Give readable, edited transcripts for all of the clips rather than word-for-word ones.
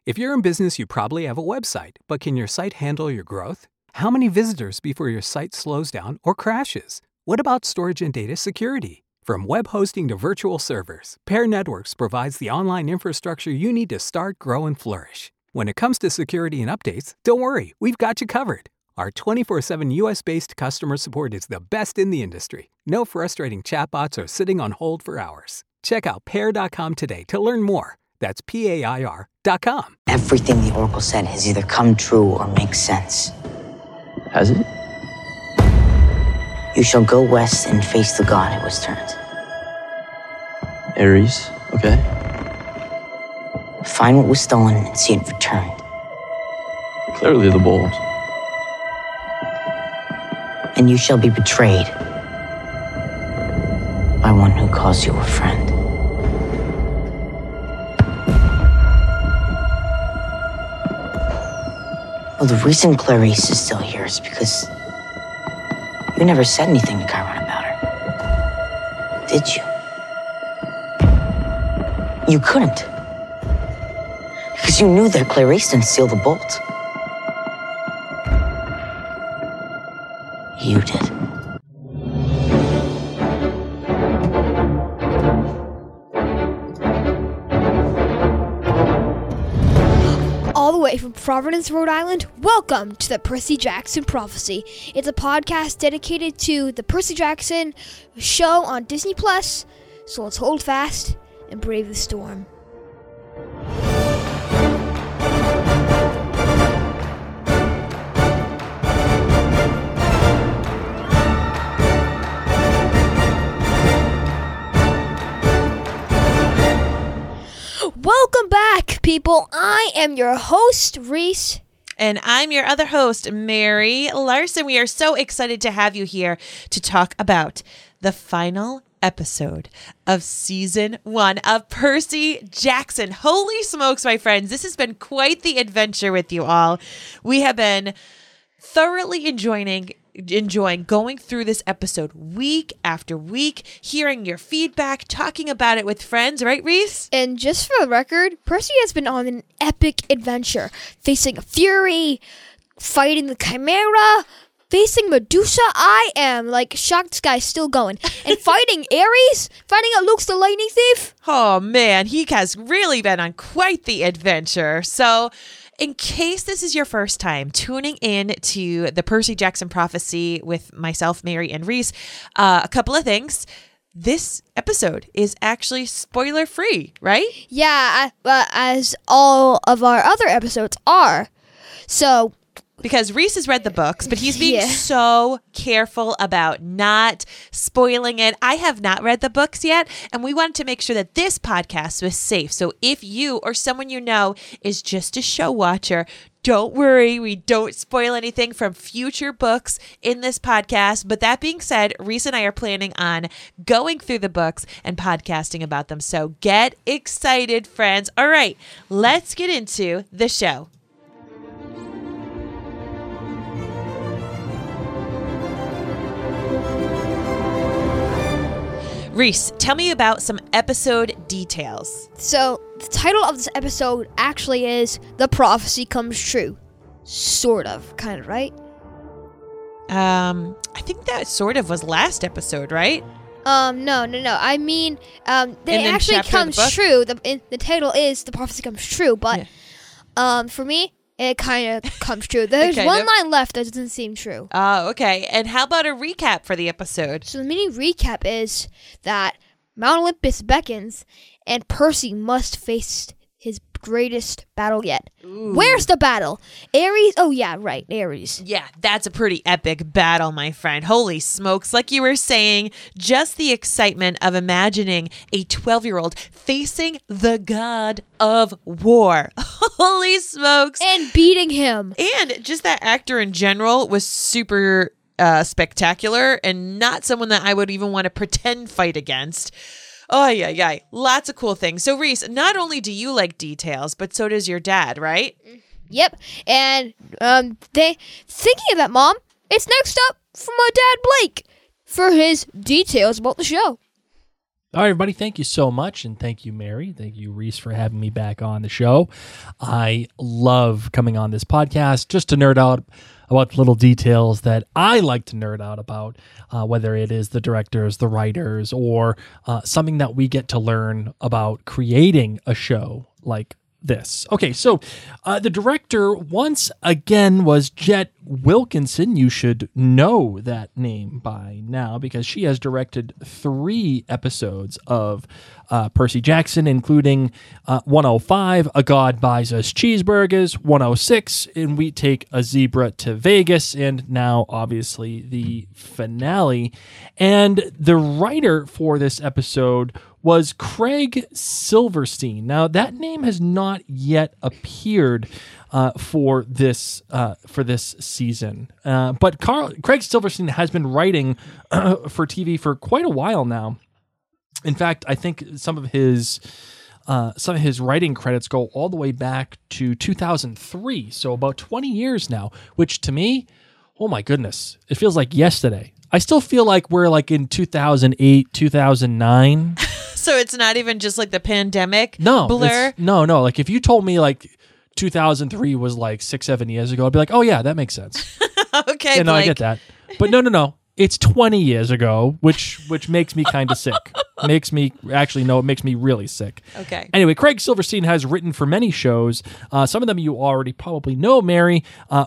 If you're in business, you probably have a website, but can your site handle your growth? How many visitors before your site slows down or crashes? What about storage and data security? From web hosting to virtual servers, Pair Networks provides the online infrastructure you need to start, grow, and flourish. When it comes to security and updates, don't worry, we've got you covered. Our 24/7 US-based customer support is the best in the industry. No frustrating chatbots or sitting on hold for hours. Check out Pair.com today to learn more. That's PAIR.com. Everything the Oracle said has either come true or makes sense. Has it? You shall go west and face the god it was turned. Ares, okay. Find what was stolen and see it returned. Clearly the bold. And you shall be betrayed by one who calls you a friend. Well, the reason Clarice is still here is because you never said anything to Chiron about her. Did you? You couldn't. Because you knew that Clarice didn't steal the bolt. You did. All the way from Providence, Rhode Island, welcome to the Percy Jackson Prophecy. It's a podcast dedicated to the Percy Jackson show on Disney+, so let's hold fast and brave the storm. Welcome back, people. I am your host, Reese. And I'm your other host, Mary Larson. We are so excited to have you here to talk about the final episode of season 1 of Percy Jackson. Holy smokes, my friends. This has been quite the adventure with you all. We have been thoroughly enjoying going through this episode week after week, hearing your feedback, talking about it with friends, right, Reese? And just for the record, Percy has been on an epic adventure, facing Fury, fighting the Chimera, facing Medusa. I am shocked this guy's still going. And fighting Ares, fighting out Luke's the Lightning Thief. Oh man, he has really been on quite the adventure. So in case this is your first time tuning in to the Percy Jackson Prophecy with myself, Mary, and Reese, a couple of things. This episode is actually spoiler-free, right? Yeah, as all of our other episodes are. So because Reese has read the books, but he's being so careful about not spoiling it. I have not read the books yet, and we wanted to make sure that this podcast was safe. So if you or someone you know is just a show watcher, don't worry, we don't spoil anything from future books in this podcast. But that being said, Reese and I are planning on going through the books and podcasting about them. So get excited, friends. All right, let's get into the show. Reese, tell me about some episode details. So, the title of this episode actually is The Prophecy Comes True. Sort of, kind of, right? I think that sort of was last episode, right? No. I mean, they actually comes true. The title is The Prophecy Comes True, but for me, it kind of comes true. There's one line left that doesn't seem true. Oh, okay. And how about a recap for the episode? So the mini recap is that Mount Olympus beckons, and Percy must face his greatest battle yet. Ooh. Where's the battle? Ares? Oh, yeah, right, Ares. Yeah, that's a pretty epic battle, my friend. Holy smokes. Like you were saying, just the excitement of imagining a 12-year-old facing the god of war. Holy smokes. And beating him. And just that actor in general was super spectacular and not someone that I would even want to pretend fight against. Oh, yeah. Lots of cool things. So, Reese, not only do you like details, but so does your dad, right? Yep. And thinking of that, Mom, it's next up for my dad, Blake, for his details about the show. All right, everybody, thank you so much, and thank you, Mary. Thank you, Reese, for having me back on the show. I love coming on this podcast just to nerd out about little details that I like to nerd out about, whether it is the directors, the writers, or something that we get to learn about creating a show like this. Okay, so the director once again was Jet Wilkinson. You should know that name by now because she has directed 3 episodes of Percy Jackson, including 105, A God Buys Us Cheeseburgers, 106, and We Take a Zebra to Vegas, and now obviously the finale. And the writer for this episode was Craig Silverstein. Now, that name has not yet appeared for this season, but Craig Silverstein has been writing for TV for quite a while now. In fact, I think some of his writing credits go all the way back to 2003, so about 20 years now. Which to me, oh my goodness, it feels like yesterday. I still feel like we're like in 2008, 2009. So it's not even just like the pandemic No, blur? No. Like if you told me like 2003 was like 6-7 years ago, I'd be like, oh yeah, that makes sense. Okay, Yeah, no, I Blake. get that. But no. It's 20 years ago, which makes me kind of sick. It makes me really sick. Okay. Anyway, Craig Silverstein has written for many shows. Some of them you already probably know, Mary.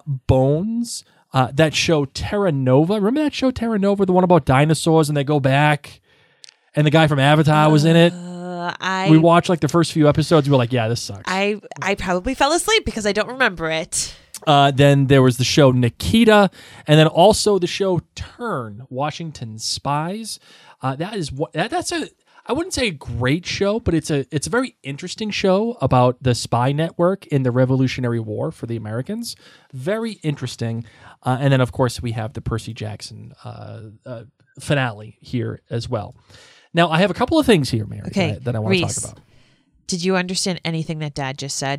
Bones, that show Terra Nova. Remember that show Terra Nova, the one about dinosaurs and they go back? And the guy from Avatar was in it. We watched like the first few episodes. We were like, yeah, this sucks. I probably fell asleep because I don't remember it. Then there was the show Nikita, and then also the show Turn, Washington Spies. That's I wouldn't say a great show, but it's a very interesting show about the spy network in the Revolutionary War for the Americans. Very interesting. And then of course we have the Percy Jackson finale here as well. Now I have a couple of things here, Mary, Okay, that I want to Reese, talk about. Did you understand anything that Dad just said? ...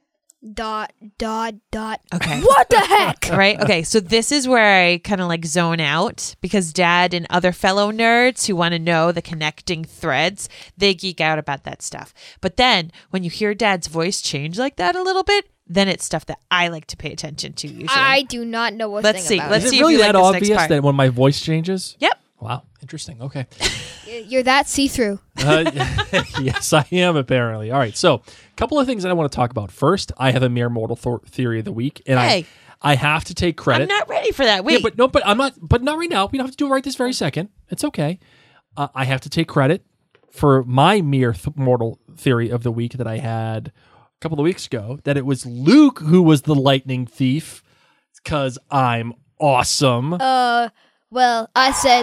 Okay. What the heck? Right? Okay, so this is where I kind of like zone out because Dad and other fellow nerds who want to know the connecting threads, they geek out about that stuff. But then when you hear Dad's voice change like that a little bit, then it's stuff that I like to pay attention to usually. I do not know a Let's thing see. about Let's Is it. it see really if you that like this next obvious part. that when my voice changes? Yep. Wow, interesting. Okay. You're that see-through. Yes, I am, apparently. All right, so a couple of things that I want to talk about. First, I have a mere mortal theory of the week, and Hey. I have to take credit. I'm not ready for that. Wait. Yeah, but I'm not. But not right now. We don't have to do it right this very second. It's okay. I have to take credit for my mere mortal theory of the week that I had a couple of weeks ago. That it was Luke who was the lightning thief, because I'm awesome. Well, I said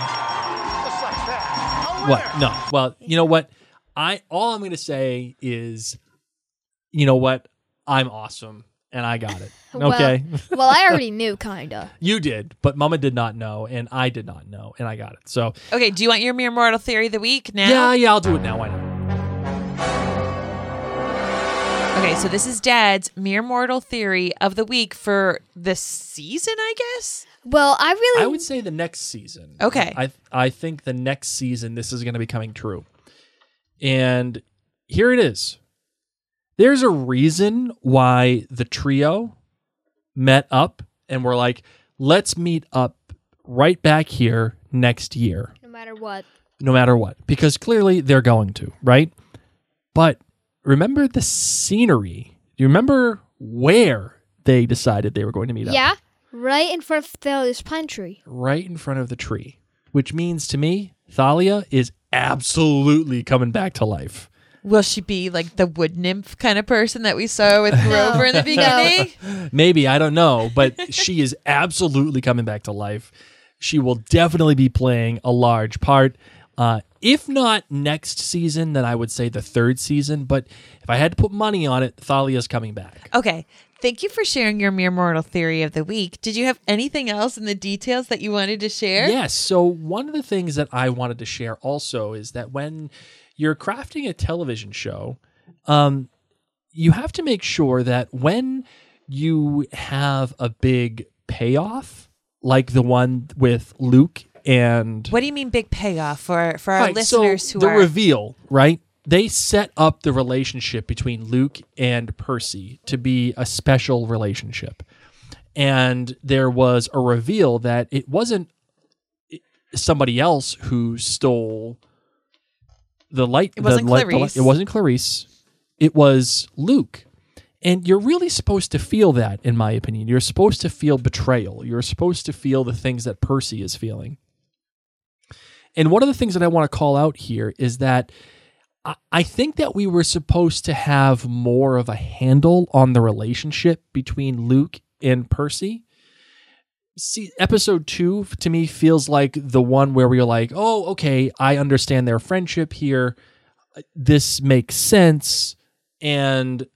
What? No. Well, you know what? All I'm going to say is, you know what? I'm awesome, and I got it. Okay. well, I already knew, kinda. You did, but Mama did not know, and I did not know, and I got it. So Okay, do you want your mere mortal theory of the week now? yeah, I'll do it now. Why not? Okay, so this is Dad's mere mortal theory of the week for the season, I guess? Well, I would say the next season. Okay. I think the next season this is going to be coming true. And here it is. There's a reason why the trio met up and were like, let's meet up right back here next year. no matter what. No matter what. Because clearly they're going to, right? But remember the scenery. Do you remember where they decided they were going to meet up? Yeah, right in front of Thalia's pine tree. Right in front of the tree. Which means to me, Thalia is absolutely coming back to life. Will she be like the wood nymph kind of person that we saw with Grover in the beginning? Maybe, I don't know, but she is absolutely coming back to life. She will definitely be playing a large part. If not next season, then I would say the third season. But if I had to put money on it, Thalia's coming back. Okay. Thank you for sharing your mere mortal theory of the week. Did you have anything else in the details that you wanted to share? Yes. So one of the things that I wanted to share also is that when you're crafting a television show, you have to make sure that when you have a big payoff, like the one with Luke and What do you mean big payoff for our Right, listeners so who the are reveal, right? They set up the relationship between Luke and Percy to be a special relationship. And there was a reveal that it wasn't somebody else who stole the light. It wasn't Clarice. It wasn't Clarice. It was Luke. And you're really supposed to feel that, in my opinion. You're supposed to feel betrayal. You're supposed to feel the things that Percy is feeling. And one of the things that I want to call out here is that I think that we were supposed to have more of a handle on the relationship between Luke and Percy. See, episode 2 to me feels like the one where we are like, oh, okay, I understand their friendship here. This makes sense. And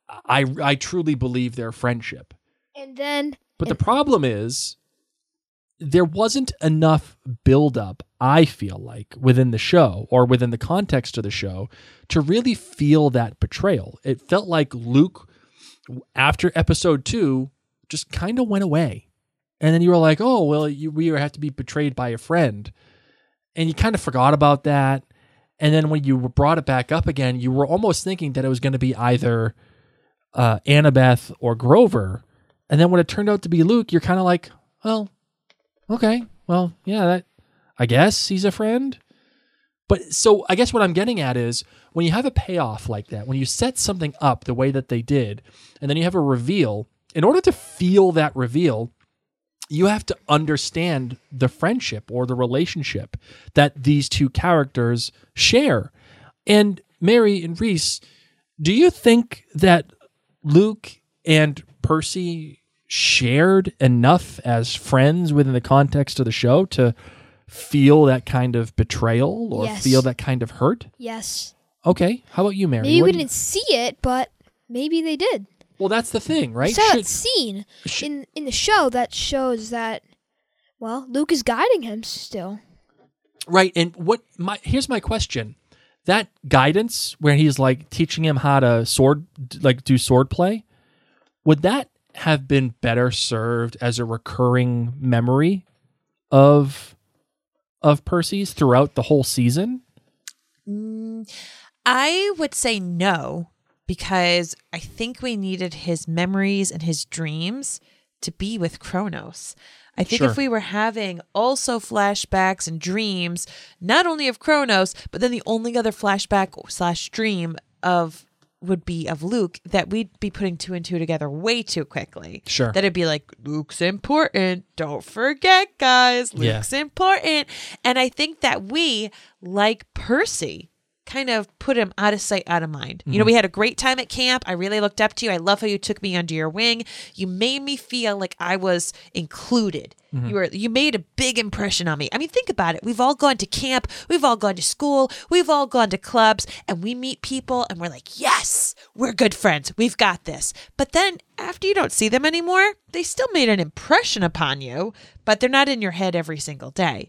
I truly believe their friendship. And then... But the problem is, there wasn't enough buildup, I feel like, within the show or within the context of the show to really feel that betrayal. It felt like Luke, after episode 2, just kind of went away. And then you were like, oh, well, we have to be betrayed by a friend. And you kind of forgot about that. And then when you brought it back up again, you were almost thinking that it was going to be either Annabeth or Grover. And then when it turned out to be Luke, you're kind of like, well, okay, well, yeah, I guess he's a friend. But so I guess what I'm getting at is when you have a payoff like that, when you set something up the way that they did, and then you have a reveal, in order to feel that reveal, you have to understand the friendship or the relationship that these two characters share. And Mary and Reese, do you think that Luke and Percy shared enough as friends within the context of the show to feel that kind of betrayal or Yes. feel that kind of hurt? Yes. Okay. How about you, Mary? Maybe What we do you- didn't see it, but maybe they did. Well, that's the thing, right? We saw Should- that scene sh- in the show that shows that, well, Luke is guiding him still. Right. And here's my question. That guidance where he's like teaching him how to do sword play, would that have been better served as a recurring memory of Percy's throughout the whole season? I would say no, because I think we needed his memories and his dreams to be with Kronos. I think Sure. if we were having also flashbacks and dreams, not only of Kronos, but then the only other flashback / dream would be of Luke, that we'd be putting 2 and 2 together way too quickly. Sure. That it'd be like, Luke's important. Don't forget, guys. Yeah. Luke's important. And I think that we, like Percy, kind of put him out of sight, out of mind. You know, we had a great time at camp. I really looked up to you. I love how you took me under your wing. You made me feel like I was included. You made a big impression on me. I mean, think about it. We've all gone to camp. We've all gone to school. We've all gone to clubs, and we meet people and we're like, yes, we're good friends. We've got this. But then after you don't see them anymore, they still made an impression upon you, but they're not in your head every single day.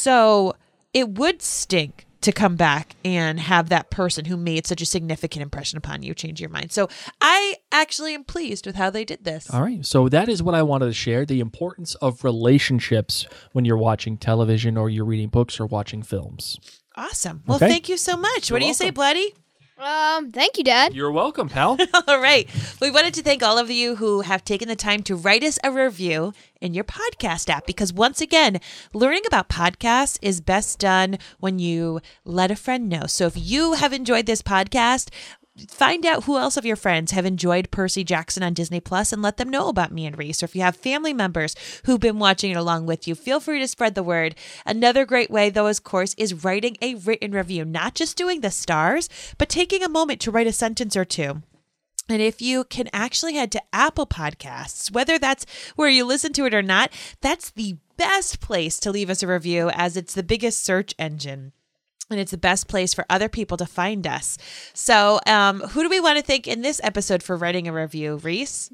So it would stink to come back and have that person who made such a significant impression upon you change your mind. So I actually am pleased with how they did this. All right. So that is what I wanted to share, the importance of relationships when you're watching television or you're reading books or watching films. Awesome. Well, Okay. thank you so much. What do you say, Bloody? Thank you, Dad. You're welcome, pal. All right. We wanted to thank all of you who have taken the time to write us a review in your podcast app, because once again, learning about podcasts is best done when you let a friend know. So if you have enjoyed this podcast, find out who else of your friends have enjoyed Percy Jackson on Disney Plus and let them know about me and Reese. Or if you have family members who've been watching it along with you, feel free to spread the word. Another great way, though, of course, is writing a written review, not just doing the stars, but taking a moment to write a sentence or two. And if you can actually head to Apple Podcasts, whether that's where you listen to it or not, that's the best place to leave us a review, as it's the biggest search engine. And it's the best place for other people to find us. So who do we want to thank in this episode for writing a review, Reese?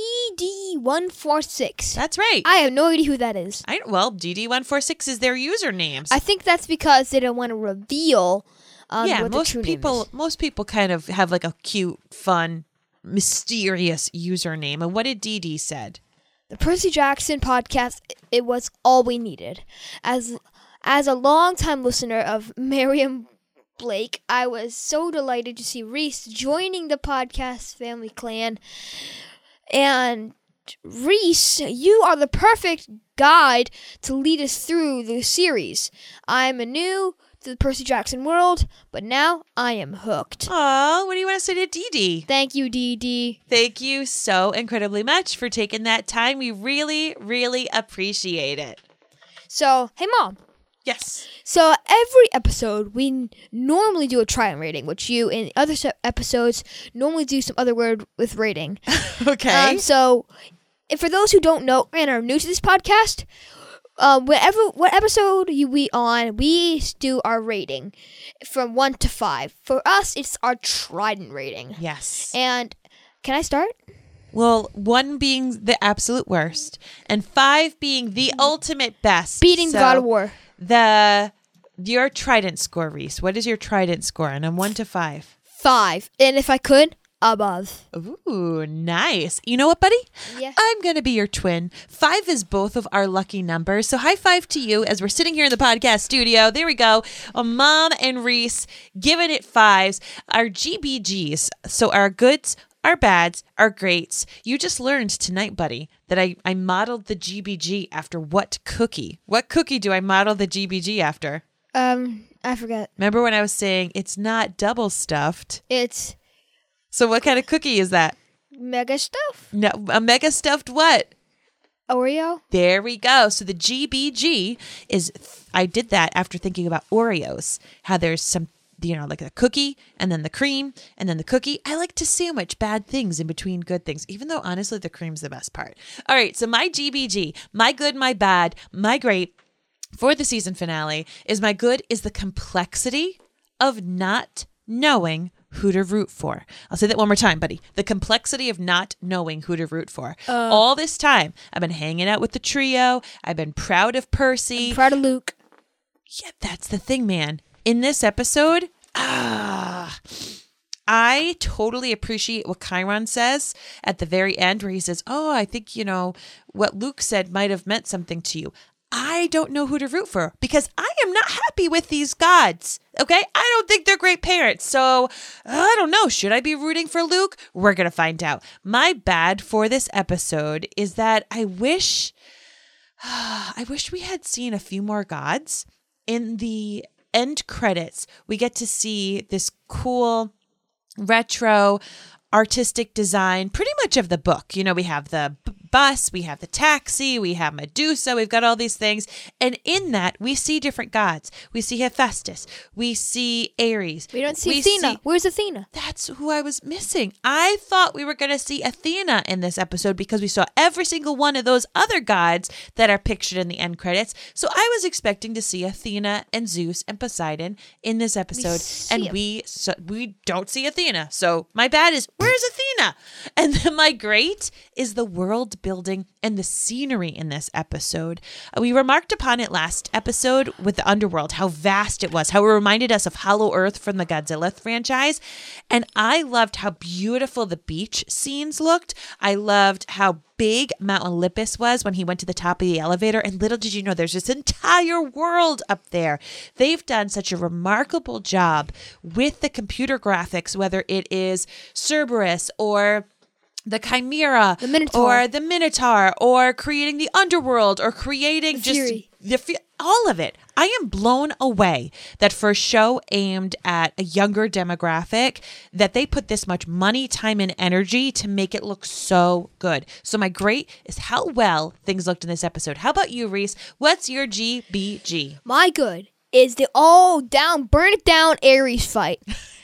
DD146. That's right. I have no idea who that is. Well, DD146 is their usernames. I think that's because they don't want to reveal yeah, what the most true people name is. most people kind of have like a cute, fun, mysterious username. And what did DD said? The Percy Jackson podcast, it was all we needed. As a longtime listener of Miriam Blake, I was so delighted to see Reese joining the podcast family clan. And Reese, you are the perfect guide to lead us through the series. I'm new to the Percy Jackson world, but now I am hooked. Aw, what do you want to say to Dee Dee? Thank you, Dee Dee. Thank you so incredibly much for taking that time. We really, really appreciate it. So, hey Mom. Yes. So every episode, we normally do a try-on rating, which you in other episodes normally do some other word with rating. Okay. So, if for those who don't know and are new to this podcast, what episode we on, we do our rating from 1 to 5. For us, it's our Trident rating. Yes. And can I start? Well, 1 being the absolute worst, and 5 being the ultimate best. Beating God of War. Your Trident score, Reese. What is your Trident score? And on 1 to 5. 5. And if I could, above. Ooh, nice. You know what, buddy? Yeah. I'm going to be your twin. 5 is both of our lucky numbers. So high five to you as we're sitting here in the podcast studio. There we go. Mom and Reese giving it 5s. Our GBGs. So our goods, our bads, our greats. You just learned tonight, buddy, that I modeled the GBG after what cookie? What cookie do I model the GBG after? I forget. Remember when I was saying it's not double stuffed? It's So what kind of cookie is that? mega stuff. No, a mega stuffed what? Oreo. There we go. So the GBG is, I did that after thinking about Oreos, how there's some, like a cookie and then the cream and then the cookie. I like to sandwich bad things in between good things, even though honestly the cream's the best part. All right. So my GBG, my good, my bad, my great for the season finale is my good is the complexity of not knowing who to root for. I'll say that one more time, buddy. The complexity of not knowing who to root for. All this time, I've been hanging out with the trio. I've been proud of Percy. I'm proud of Luke. Yeah, that's the thing, man. In this episode, I totally appreciate what Chiron says at the very end where he says, I think, what Luke said might have meant something to you. I don't know who to root for because I am not happy with these gods. Okay. I don't think they're great parents. So I don't know. Should I be rooting for Luke? We're going to find out. My bad for this episode is that I wish we had seen a few more gods. In the end credits. We get to see this cool retro artistic design pretty much of the book. We have the bus, we have the taxi, we have Medusa, we've got all these things. And in that, we see different gods. We see Hephaestus, we see Ares. We don't see Athena. Where's Athena? That's who I was missing. I thought we were going to see Athena in this episode because we saw every single one of those other gods that are pictured in the end credits. So I was expecting to see Athena and Zeus and Poseidon in this episode. And we don't see Athena. So my bad is, where's Athena? And then my great is the world building and the scenery in this episode. We remarked upon it last episode with the underworld, how vast it was, how it reminded us of Hollow Earth from the Godzilla franchise. And I loved how beautiful the beach scenes looked. I loved how big Mount Olympus was when he went to the top of the elevator. And little did you know, there's this entire world up there. They've done such a remarkable job with the computer graphics, whether it is Cerberus or the Chimera, or the Minotaur, or creating the underworld, or creating all of it. I am blown away that for a show aimed at a younger demographic, that they put this much money, time, and energy to make it look so good. So my great is how well things looked in this episode. How about you, Reese? What's your GBG? My good is the burn it down Ares fight.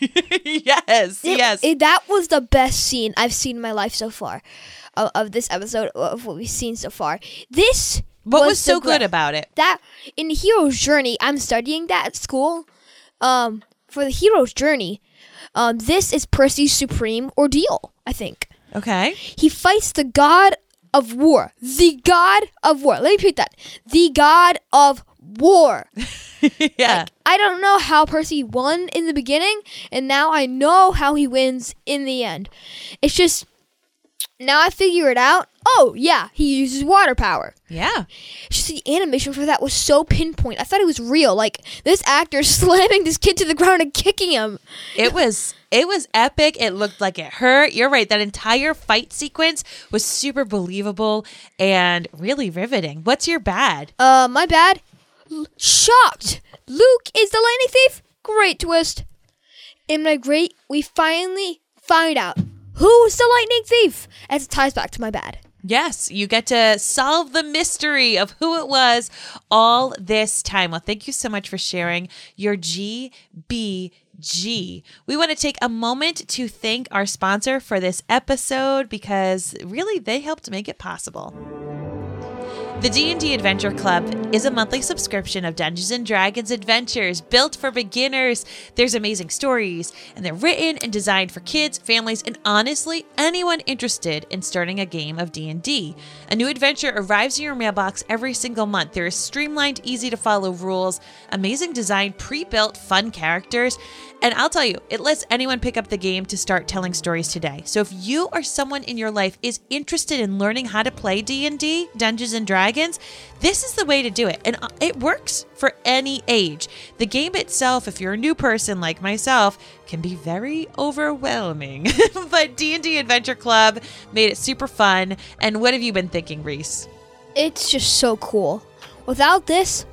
Yes. That was the best scene I've seen in my life so far of this episode, of what we've seen so far. What was so good about it? That in the hero's journey, I'm studying that at school. For the hero's journey, this is Percy's supreme ordeal, I think. Okay. He fights the god of war. The god of war. Let me repeat that. The god of war. Yeah. I don't know how Percy won in the beginning, and now I know how he wins in the end. It's just, Now I figure it out. Oh, yeah, he uses water power. Yeah. Just the animation for that was so pinpoint. I thought it was real. Like, this actor slamming this kid to the ground and kicking him. It was epic. It looked like it hurt. You're right. That entire fight sequence was super believable and really riveting. What's your bad? My bad. Shocked. Luke is the lightning thief? Great twist. In my great, we finally find out who's the lightning thief, as it ties back to my bad. Yes, you get to solve the mystery of who it was all this time. Well, thank you so much for sharing your GBG. We want to take a moment to thank our sponsor for this episode because really they helped make it possible. The D&D Adventure Club is a monthly subscription of Dungeons & Dragons adventures built for beginners. There's amazing stories, and they're written and designed for kids, families, and honestly, anyone interested in starting a game of D&D. A new adventure arrives in your mailbox every single month. There is streamlined, easy-to-follow rules, amazing design, pre-built, fun characters, and I'll tell you, it lets anyone pick up the game to start telling stories today. So if you or someone in your life is interested in learning how to play D&D, Dungeons & Dragons, this is the way to do it. And it works for any age. The game itself, if you're a new person like myself, can be very overwhelming. But D&D Adventure Club made it super fun. And what have you been thinking, Reese? It's just so cool. Without this,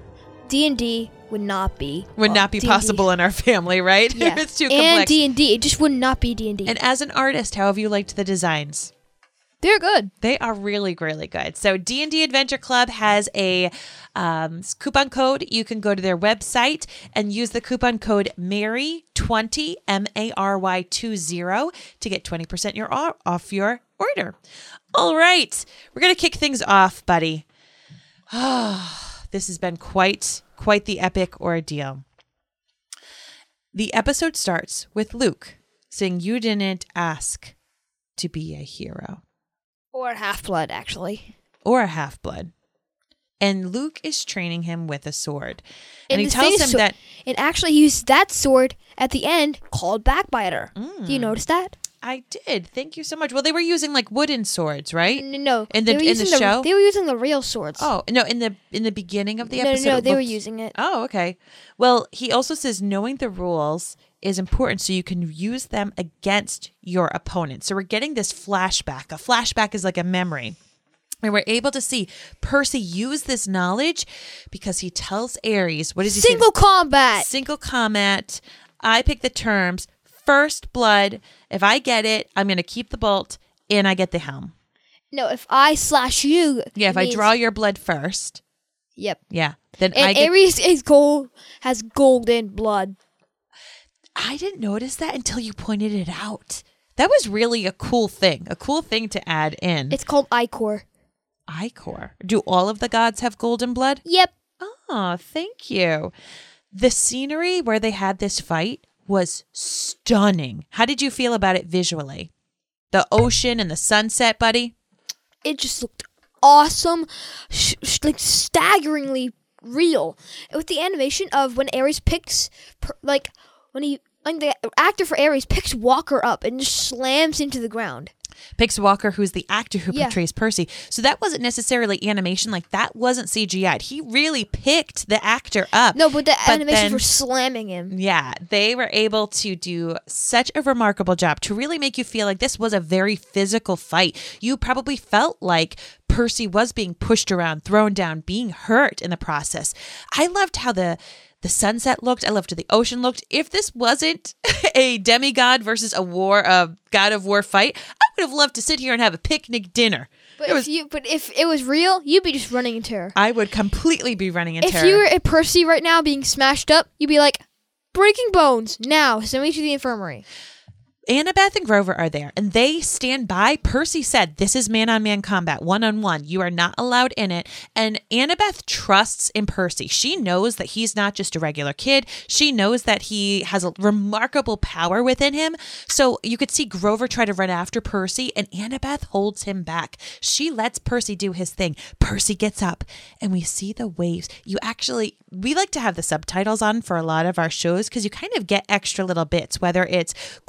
D&D would not be D&D. Possible in our family, right? Yeah. It's too complex. And D&D, it just would not be D&D. And as an artist, how have you liked the designs? They're good. They are really, really good. So D&D Adventure Club has a coupon code. You can go to their website and use the coupon code MARY20, MARY20, to get 20% off your order. All right. We're going to kick things off, buddy. This has been quite the epic ordeal. The episode starts with Luke saying, "You didn't ask to be a hero." Or half-blood, actually. Or a half-blood. And Luke is training him with a sword. And he the tells thing him is, that... It actually used that sword at the end called Backbiter. Do you notice that? I did. Thank you so much. Well, they were using like wooden swords, right? No. In the show? They were using the real swords. Oh, no, in the beginning of the episode. No, they were using it. Oh, okay. Well, he also says knowing the rules is important so you can use them against your opponent. So we're getting this flashback. A flashback is like a memory. And we're able to see Percy use this knowledge because he tells Ares, what does he say? Single combat. Single combat. I pick the terms. First blood. If I get it, I'm going to keep the bolt and I get the helm. No, if I slash you. Yeah, if I draw your blood first. Yep. Yeah. Then and Ares has golden blood. I didn't notice that until you pointed it out. That was really a cool thing to add in. It's called Ichor. Ichor. Do all of the gods have golden blood? Yep. Oh, thank you. The scenery where they had this fight was stunning. How did you feel about it visually? The ocean and the sunset, buddy? It just looked awesome, like staggeringly real. With the animation of when Ares picks, when the actor for Ares picks Walker up and just slams into the ground. Picks Walker, who's the actor who portrays Percy. So that wasn't necessarily animation. Like, that wasn't CGI'd. He really picked the actor up. No, but the animations were slamming him. Yeah, they were able to do such a remarkable job to really make you feel like this was a very physical fight. You probably felt like Percy was being pushed around, thrown down, being hurt in the process. I loved how the sunset looked. I loved how the ocean looked. If this wasn't a demigod versus a god of war fight, I would have loved to sit here and have a picnic dinner. But if it was real, you'd be just running in terror. I would completely be running in terror. If you were a Percy right now being smashed up, you'd be like, breaking bones, now, send me to the infirmary. Annabeth and Grover are there, and they stand by. Percy said, this is man-on-man combat, one-on-one. You are not allowed in it. And Annabeth trusts in Percy. She knows that he's not just a regular kid. She knows that he has a remarkable power within him. So you could see Grover try to run after Percy, and Annabeth holds him back. She lets Percy do his thing. Percy gets up, and we see the waves. We like to have the subtitles on for a lot of our shows because you kind of get extra little bits, whether it's quietly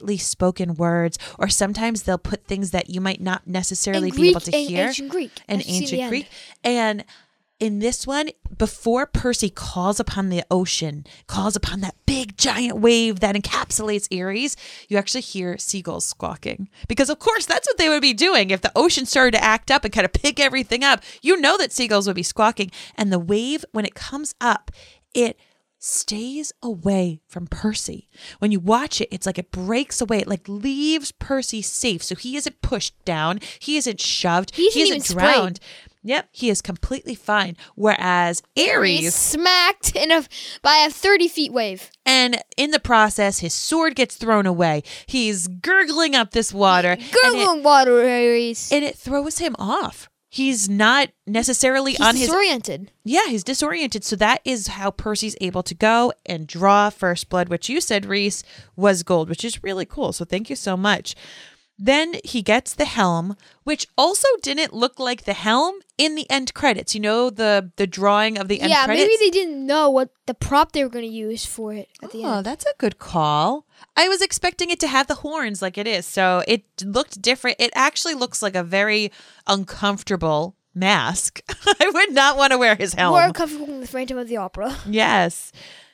quietly spoken words, or sometimes they'll put things that you might not necessarily be able to hear. Ancient Greek. In I've seen the ancient end. Greek. And in this one, before Percy calls upon the ocean, calls upon that big giant wave that encapsulates Ares, you actually hear seagulls squawking. Because of course that's what they would be doing. If the ocean started to act up and kind of pick everything up, you know that seagulls would be squawking. And the wave, when it comes up, it stays away from Percy. When you watch it, it's like it breaks away. It like leaves Percy safe. So he isn't pushed down. He isn't shoved. He isn't he even isn't drowned. sprayed. Yep, he is completely fine. Whereas He's Ares, smacked by a 30-foot wave. and in the process, his sword gets thrown away. He's gurgling up this water. Gurgling water, Ares. And it throws him off. He's not necessarily on his... disoriented. Yeah, he's disoriented. So that is how Percy's able to go and draw first blood, which you said, Reese, was gold, which is really cool. So thank you so much. Then he gets the helm, which also didn't look like the helm in the end credits. You know, the drawing of the end Yeah, credits? maybe they didn't know what the prop they were going to use for it at the Oh, end. that's a good call. I was expecting it to have the horns like it is. So it looked different. It actually looks like a very uncomfortable mask. I would not want to wear his helm. More comfortable than the Phantom of the Opera. Yes.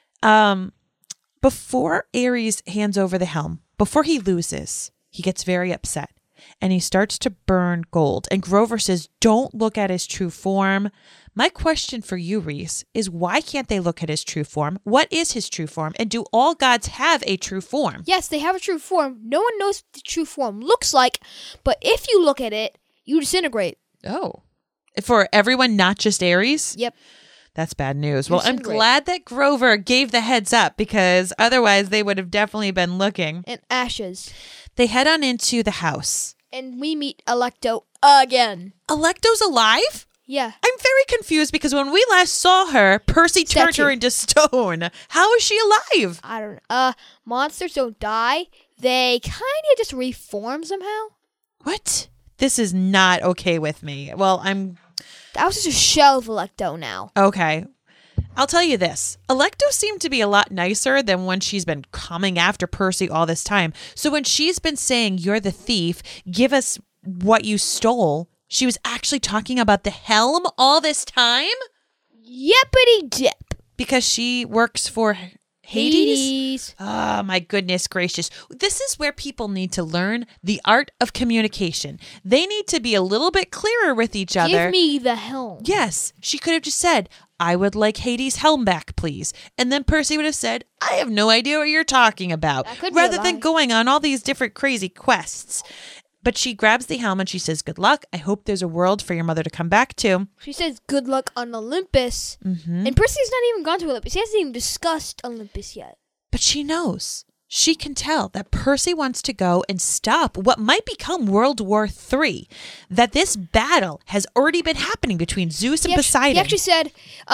Before Ares hands over the helm, before he loses, he gets very upset and he starts to burn gold. And Grover says, don't look at his true form. My question for you, Reese, is why can't they look at his true form? What is his true form? And do all gods have a true form? Yes, they have a true form. No one knows what the true form looks like, but if you look at it, you disintegrate. Oh. For everyone, not just Ares? Yep. That's bad news. Well, I'm Disintegrate. glad that Grover gave the heads up because otherwise they would have definitely been looking. And ashes. They head on into the house. And we meet Alecto again. Electo's alive? Yeah. I'm very confused because when we last saw her, Percy turned her Statue. into stone. How is she alive? I don't know. Monsters don't die. They kind of just reform somehow. What? This is not okay with me. Well, That was just a shell of Alecto now. okay. I'll tell you this. Electo seemed to be a lot nicer than when she's been coming after Percy all this time. So when she's been saying, you're the thief, give us what you stole, she was actually talking about the helm all this time? Yippity dip. Because she works for Hades? Oh, my goodness gracious. This is where people need to learn the art of communication. They need to be a little bit clearer with each other. Give me the helm. Yes, she could have just said, I would like Hades' helm back, please. And then Percy would have said, I have no idea what you're talking about. That could be a Rather than lie. going on all these different crazy quests. But she grabs the helm and she says, good luck. I hope there's a world for your mother to come back to. She says, good luck on Olympus. Mm-hmm. And Percy's not even gone to Olympus. He hasn't even discussed Olympus yet. But she knows. She can tell that Percy wants to go and stop what might become World War III. That this battle has already been happening between Zeus and Poseidon. He actually said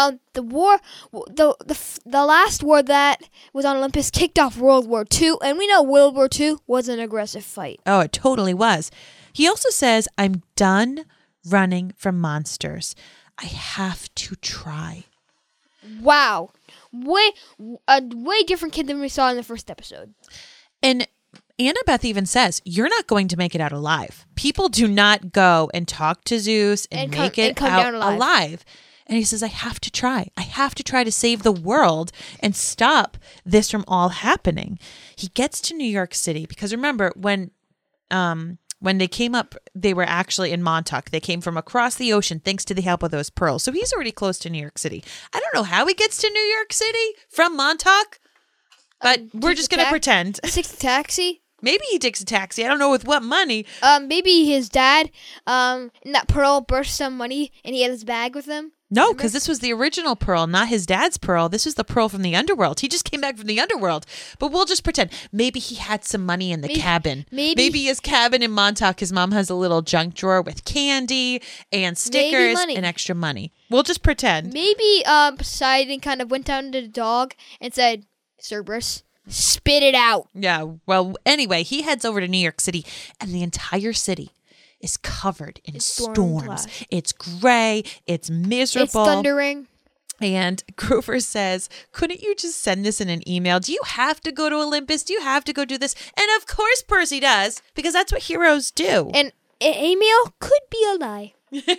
the last war that was on Olympus kicked off World War II, and we know World War II was an aggressive fight. Oh, it totally was. He also says, I'm done running from monsters. I have to try. Wow. A way different kid than we saw in the first episode. And Annabeth even says, you're not going to make it out alive. People do not go and talk to Zeus and make it come out down alive. alive. And he says, I have to try. I have to try to save the world and stop this from all happening. He gets to New York City because remember when they came up, they were actually in Montauk. They came from across the ocean thanks to the help of those pearls. So he's already close to New York City. I don't know how he gets to New York City from Montauk, but we're just going to pretend. Takes a taxi. Maybe he takes a taxi. I don't know with what money. Maybe his dad, in that pearl burst some money and he had his bag with him. No, because this was the original pearl, not his dad's pearl. This was the pearl from the underworld. He just came back from the underworld. But we'll just pretend. Maybe he had some money in the cabin. Maybe his cabin in Montauk, his mom has a little junk drawer with candy and stickers money. and extra money. We'll just pretend. Maybe Poseidon kind of went down to the dog and said, Cerberus, spit it out. Yeah, well, anyway, he heads over to New York City, and the entire city is covered in It's storm storms. cloud. It's gray. It's miserable. It's thundering. And Grover says, couldn't you just send this in an email? Do you have to go to Olympus? Do you have to go do this? And of course Percy does, because that's what heroes do. An email could be a lie.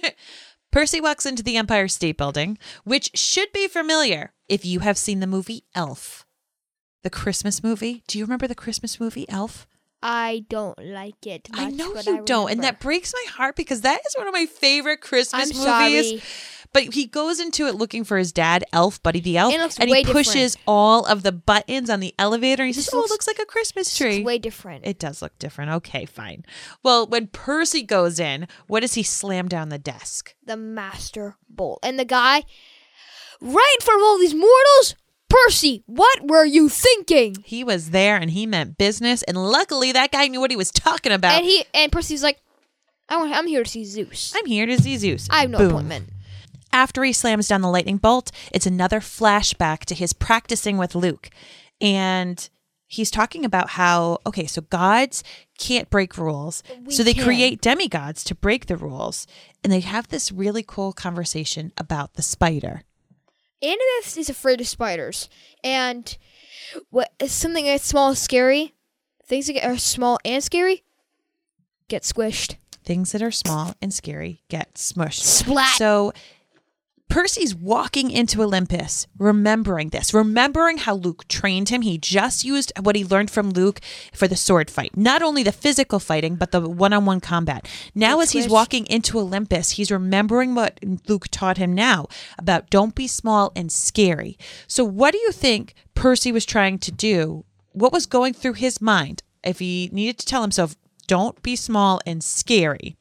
Percy walks into the Empire State Building, which should be familiar if you have seen the movie Elf. The Christmas movie. Do you remember the Christmas movie Elf? I don't like it much, I know but you I don't. And remember. that breaks my heart because that is one of my favorite Christmas I'm movies. sorry. But he goes into it looking for his dad, Elf, Buddy the Elf, It looks and way he pushes all of the buttons on the elevator. And he says, This "Oh, it looks- looks like a Christmas tree." It's way different. It does look different. Okay, fine. Well, when Percy goes in, what does he slam down the desk? The Master Bolt. And the guy, right in front of all these mortals, Percy, what were you thinking? He was there and he meant business. And luckily, that guy knew what he was talking about. And Percy's like, I'm here to see Zeus. I'm here to see Zeus. I have no Boom. appointment. After he slams down the lightning bolt, it's another flashback to his practicing with Luke. And he's talking about how, okay, so gods can't break rules. So they can. create demigods to break the rules. And they have this really cool conversation about the spider. Animus is afraid of spiders. And what is something that's small and scary, things that are small and scary, get squished. Things that are small and scary get smushed. Splat. So Percy's walking into Olympus, remembering this, remembering how Luke trained him. He just used what he learned from Luke for the sword fight. Not only the physical fighting, but the one-on-one combat. Now, as he's walking into Olympus, he's remembering what Luke taught him now about don't be small and scary. So what do you think Percy was trying to do? What was going through his mind if he needed to tell himself, don't be small and scary?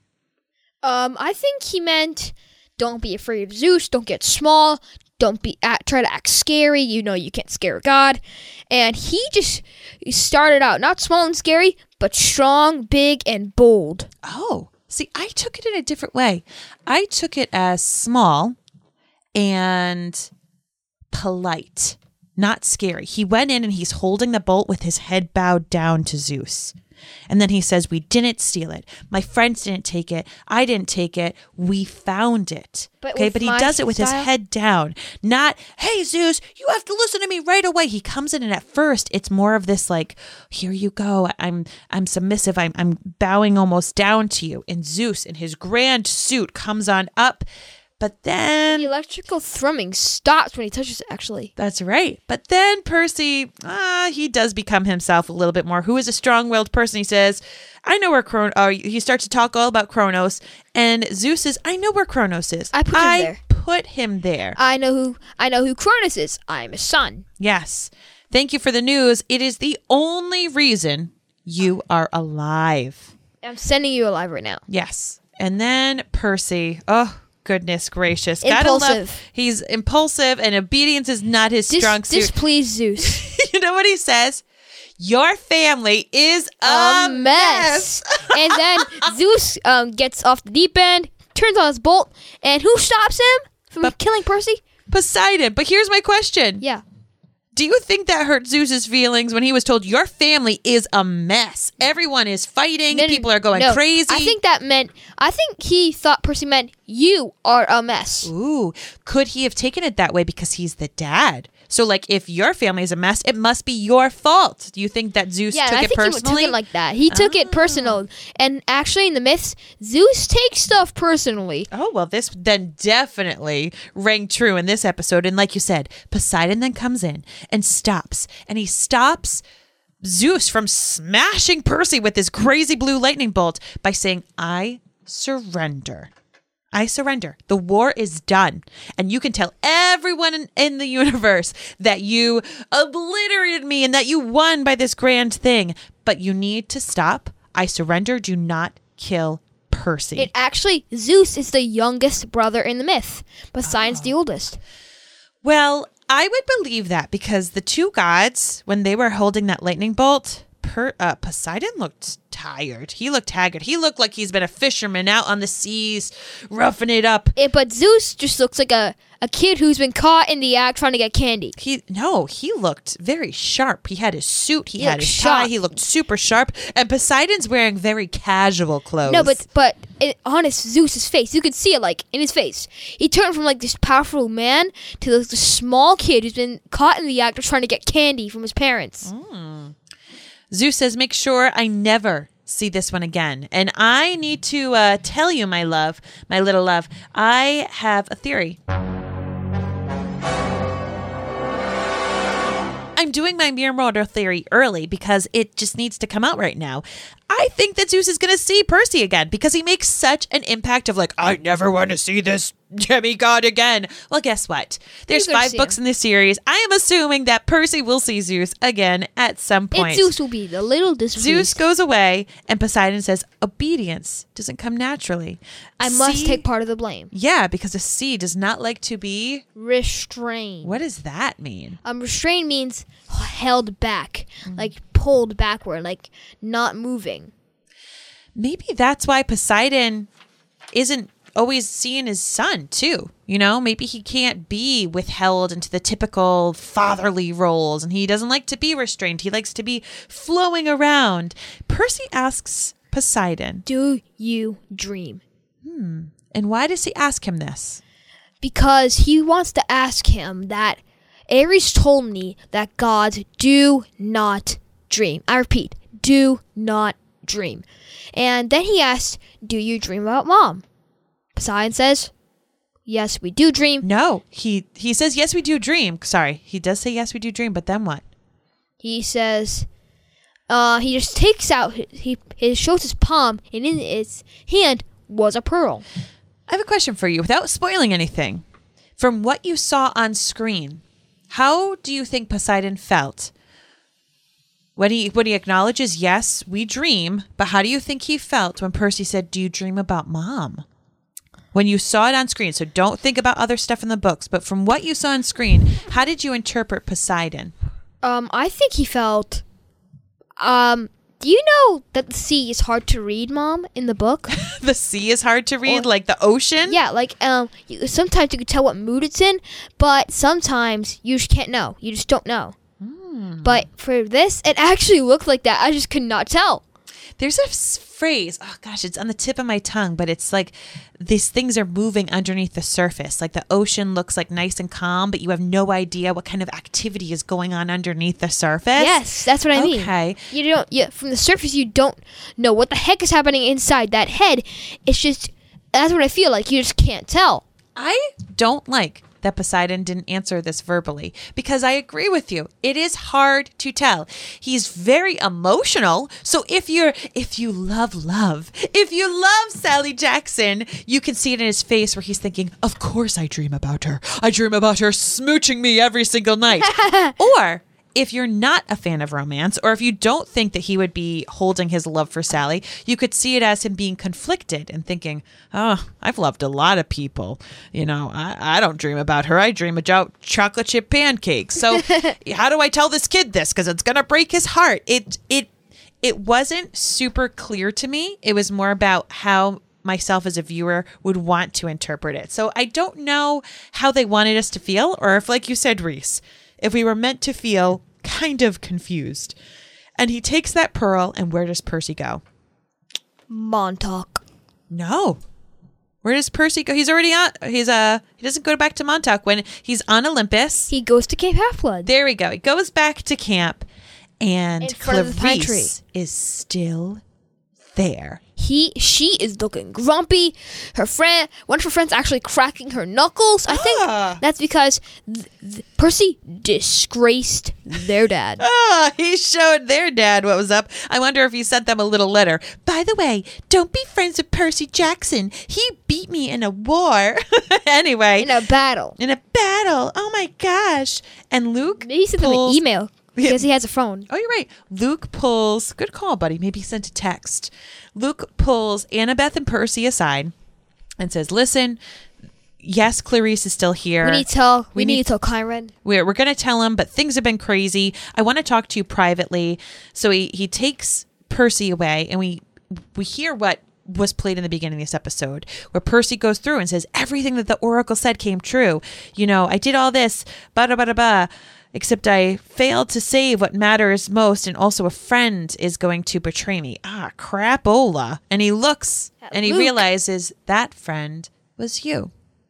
I think he meant don't be afraid of Zeus, don't get small, don't try to act scary, you can't scare God. And he started out not small and scary, but strong, big, and bold. Oh, see, I took it in a different way. I took it as small and polite, not scary. He went in and he's holding the bolt with his head bowed down to Zeus. And then he says, we didn't steal it. My friends didn't take it. I didn't take it. We found it. But okay, with but he my does it with his style? head down. Not, hey, Zeus, you have to listen to me right away. He comes in and at first it's more of this like, here you go. I'm submissive. I'm bowing almost down to you. And Zeus in his grand suit comes on up. But then The electrical thrumming stops when he touches it, actually. that's right. But then Percy, he does become himself a little bit more. Who is a strong-willed person? He says, I know where he starts to talk all about Kronos. And Zeus says, I know where Kronos is. I put him there. Put him there. I know who Cronus is. I'm his son. Yes. Thank you for the news. It is the only reason you are alive. I'm sending you alive right now. Yes. And then Percy, oh, goodness gracious. Gotta love- Impulsive. He's impulsive and obedience is not his strong suit. Displease Zeus. You know what he says? Your family is a mess. And then Zeus gets off the deep end, turns on his bolt, and who stops him from killing Percy? Poseidon. But here's my question. Yeah. Do you think that hurt Zeus's feelings when he was told your family is a mess? Everyone is fighting. No, People are going no. crazy. I think he thought Percy meant you are a mess. Ooh, could he have taken it that way because he's the dad? So, like, if your family is a mess, it must be your fault. Do you think that Zeus Yeah, took I it think personally? he took it like that. He took it personal. And actually, in the myths, Zeus takes stuff personally. Oh, well, this then definitely rang true in this episode. And like you said, Poseidon then comes in and stops. And he stops Zeus from smashing Percy with his crazy blue lightning bolt by saying, I surrender. I surrender. The war is done. And you can tell everyone in the universe that you obliterated me and that you won by this grand thing. But you need to stop. I surrender. Do not kill Percy. Zeus is the youngest brother in the myth. Poseidon's the oldest. Well, I would believe that because the two gods, when they were holding that lightning bolt, Poseidon looked tired. He looked haggard. He looked like he's been a fisherman out on the seas, roughing it up. But Zeus just looks like a kid who's been caught in the act trying to get candy. He looked very sharp. He had his suit. He had looked his tie. sharp. He looked super sharp. And Poseidon's wearing very casual clothes. No, but honest Zeus's face. You could see it like in his face. He turned from like this powerful man to like this small kid who's been caught in the act of trying to get candy from his parents. Zeus says, make sure I never see this one again. And I need to tell you, my love, my little love, I have a theory. I'm doing my mirror model theory early because it just needs to come out right now. I think that Zeus is going to see Percy again because he makes such an impact of like, I never want to see this demigod again. Well, guess what? There's He's gonna 5 see books him. in this series. I am assuming that Percy will see Zeus again at some point. And Zeus will be the little displeased. Zeus goes away, and Poseidon says, obedience doesn't come naturally. I must Sea- take part of the blame. Yeah, because a sea does not like to be... Restrained. What does that mean? Restrained means held back, like pulled backward, like not moving. Maybe that's why Poseidon isn't always seeing his son, too. You know, maybe he can't be withheld into the typical fatherly roles, and he doesn't like to be restrained. He likes to be flowing around. Percy asks Poseidon, Do you dream? and why does he ask him this? Because he wants to ask him that Ares told me that gods do not dream. I repeat, do not dream. And then he asked, do you dream about mom? Poseidon says, yes, we do dream. No, he says, yes, we do dream. Sorry, he does say, yes, we do dream, but then what? He says, he just takes out, he shows his palm, and in its hand was a pearl. I have a question for you without spoiling anything. From what you saw on screen, how do you think Poseidon felt? When he acknowledges, yes, we dream, but how do you think he felt when Percy said, do you dream about mom? When you saw it on screen, so don't think about other stuff in the books, but from what you saw on screen, how did you interpret Poseidon? I think he felt, do you know that the sea is hard to read, Mom, in the book? The sea is hard to read, like the ocean? Yeah, like, sometimes you can tell what mood it's in, but sometimes you just can't know. You just don't know. But for this, it actually looked like that. I just could not tell. There's a phrase, oh gosh, it's on the tip of my tongue, but it's like these things are moving underneath the surface. Like the ocean looks like nice and calm, but you have no idea what kind of activity is going on underneath the surface. Yes, that's what I mean. Okay. You don't, from the surface, you don't know what the heck is happening inside that head. It's just, that's what I feel like. You just can't tell. I don't like that Poseidon didn't answer this verbally because I agree with you. It is hard to tell. He's very emotional. So if you love, if you love Sally Jackson, you can see it in his face where he's thinking, of course I dream about her. I dream about her smooching me every single night. Or if you're not a fan of romance, or if you don't think that he would be holding his love for Sally, you could see it as him being conflicted and thinking, oh, I've loved a lot of people. You know, I don't dream about her. I dream about chocolate chip pancakes. So how do I tell this kid this? Because it's going to break his heart. It wasn't super clear to me. It was more about how myself as a viewer would want to interpret it. So I don't know how they wanted us to feel, or if, like you said, Reese, if we were meant to feel kind of confused. And he takes that pearl, and where does Percy go? Montauk. No. Where does Percy go? He's already on. He doesn't go back to Montauk when he's on Olympus. He goes to Cape Half-Blood. There we go. He goes back to camp, and In front of the pine tree. Clarice is still there. She is looking grumpy. One of her friends actually cracking her knuckles. I think that's because Percy disgraced their dad. He showed their dad what was up. I wonder if he sent them a little letter. By the way, don't be friends with Percy Jackson. He beat me in a war. Anyway. In a battle. Oh my gosh. And Luke Maybe he sent them an email because he has a phone. Oh, you're right. Luke pulls, good call, buddy. Maybe he sent a text. Luke pulls Annabeth and Percy aside and says, listen, yes, Clarice is still here. We need to tell Chiron. We're going to tell him, but things have been crazy. I want to talk to you privately. So he takes Percy away, and we hear what was played in the beginning of this episode, where Percy goes through and says, everything that the oracle said came true. You know, I did all this, except I failed to save what matters most, and also a friend is going to betray me. Ah, crapola. And he looks and he Luke. realizes that friend was you.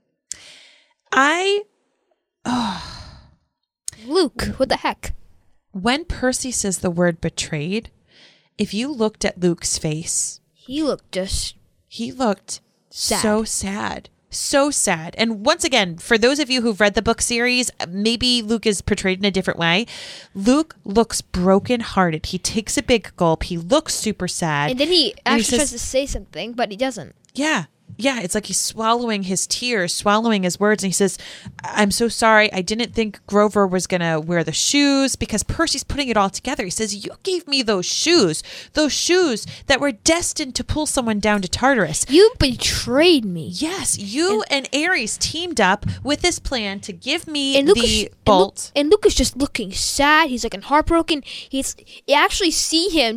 Luke, what the heck? When Percy says the word betrayed, if you looked at Luke's face, He looked just he looked Sad. so sad. So sad. And once again, for those of you who've read the book series, maybe Luke is portrayed in a different way. Luke looks brokenhearted. He takes a big gulp. He looks super sad. and then he And he actually says- tries to say something, but he doesn't. Yeah. Yeah. It's like he's swallowing his tears, swallowing his words. And he says, I'm so sorry. I didn't think Grover was going to wear the shoes, because Percy's putting it all together. He says, you gave me those shoes that were destined to pull someone down to Tartarus. You betrayed me. Yes, you and Ares teamed up with this plan to give me And Luke the bolt. And Luke is just looking sad. He's like heartbroken. I actually see him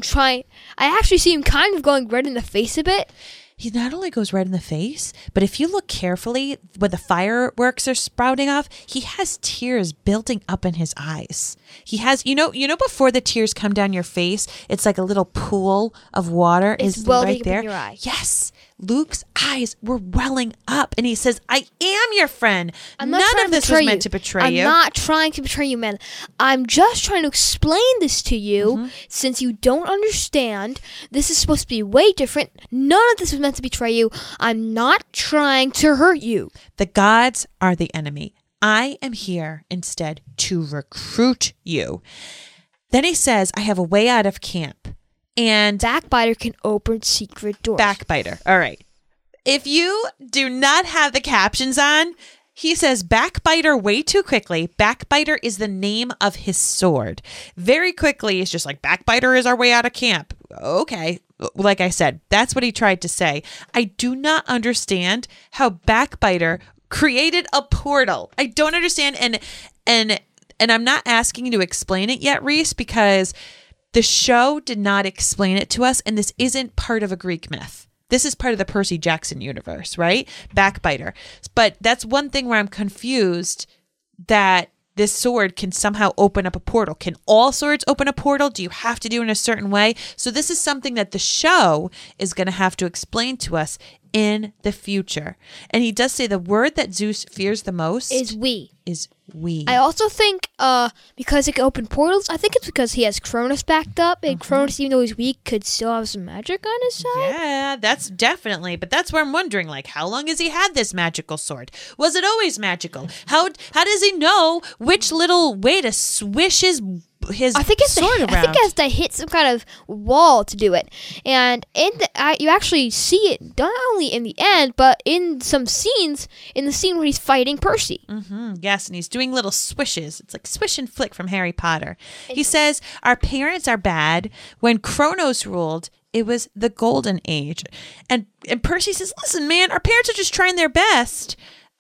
kind of going red in the face a bit. He not only goes red in the face, but if you look carefully when the fireworks are sprouting off, he has tears building up in his eyes. He has, you know, before the tears come down your face, it's like a little pool of water It's is welling right up there. in your eye. Yes. Luke's eyes were welling up, and he says, I am your friend. I'm not None trying of to this betray was meant you. to betray I'm you. not trying to betray you, man. I'm just trying to explain this to you. Mm-hmm. Since you don't understand, this is supposed to be way different. None of this was meant to betray you. I'm not trying to hurt you. The gods are the enemy. I am here instead to recruit you. Then he says, I have a way out of camp. And Backbiter can open secret doors. Backbiter. All right. If you do not have the captions on, he says Backbiter way too quickly. Backbiter is the name of his sword. Very quickly, it's just like, Backbiter is our way out of camp. Okay. Like I said, that's what he tried to say. I do not understand how Backbiter created a portal. I don't understand. And I'm not asking you to explain it yet, Reese, because the show did not explain it to us, and this isn't part of a Greek myth. This is part of the Percy Jackson universe, right? Backbiter. But that's one thing where I'm confused, that this sword can somehow open up a portal. Can all swords open a portal? Do you have to do it in a certain way? So this is something that the show is going to have to explain to us in the future. And he does say the word that Zeus fears the most Is we. is we. I also think because it can open portals, I think it's because he has Cronus backed up, and Cronus, even though he's weak, could still have some magic on his side. Yeah, that's definitely. But that's where I'm wondering, like, how long has he had this magical sword? Was it always magical? How does he know which little way to swish his I think it's sword around? I think it has to hit some kind of wall to do it, and you actually see it not only in the end, but in some scenes. In the scene where he's fighting Percy. Yes, and he's doing little swishes. It's like swish and flick from Harry Potter. He says, our parents are bad. When Kronos ruled, it was the golden age. And Percy says, listen, man, our parents are just trying their best.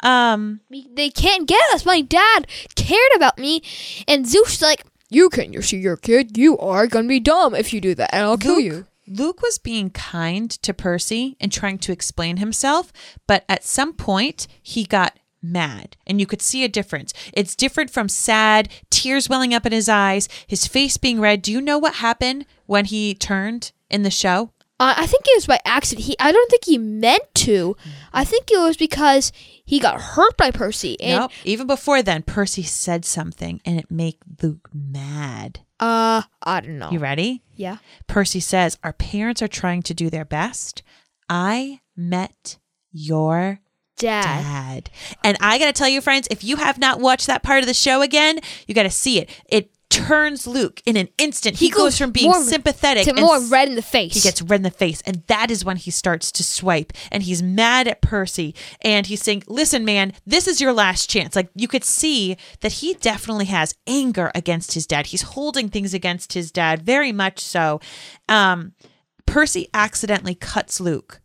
They can't get us. My dad cared about me, and Zeus is like, you can't see your kid. You are gonna be dumb if you do that, and I'll kill you. Luke was being kind to Percy and trying to explain himself, but at some point he got mad, and you could see a difference. It's different from sad, tears welling up in his eyes, his face being red. Do you know what happened when he turned in the show? I think it was by accident. I don't think he meant to. I think it was because he got hurt by Percy. And, Nope. Even before then, Percy said something, and it made Luke mad. I don't know. You ready? Yeah. Percy says, our parents are trying to do their best. I met your dad. And I got to tell you, friends, if you have not watched that part of the show again, you got to see it. It turns Luke in an instant. He goes from being sympathetic to more red in the face. He gets red in the face, and that is when he starts to swipe, and he's mad at Percy, and he's saying, listen, man, this is your last chance. Like, you could see that he definitely has anger against his dad. He's holding things against his dad, very much so. Percy accidentally cuts Luke.